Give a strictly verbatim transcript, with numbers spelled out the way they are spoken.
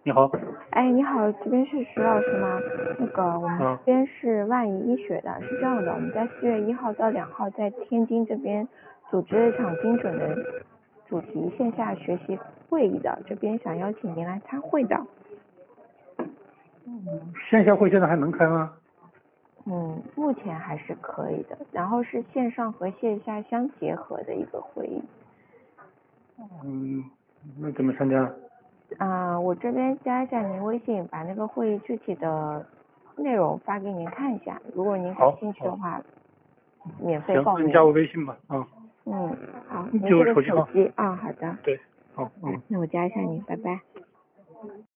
你好。 哎，你好，这边是徐老师吗？那个我们这嗯边是万宜医学的，是这样的，我们在四月一号到两号在天津这边组织了一场精准的主题线下学习会议的，这边想邀请您来参会的。 线下会现在还能开吗？ 嗯，目前还是可以的，然后是线上和线下相结合的一个会议。 嗯，那怎么参加？ 啊、呃我这边加一下您微信，把那个会议具体的内容发给您看一下，如果您感好， 兴趣的好， 话，免费行， 报名。 那你加我微信吧。啊、 嗯，好， 嗯， 您这个就手机号。 手机啊，好的， 对，好， 好的， 嗯。 那我加一下您，拜拜。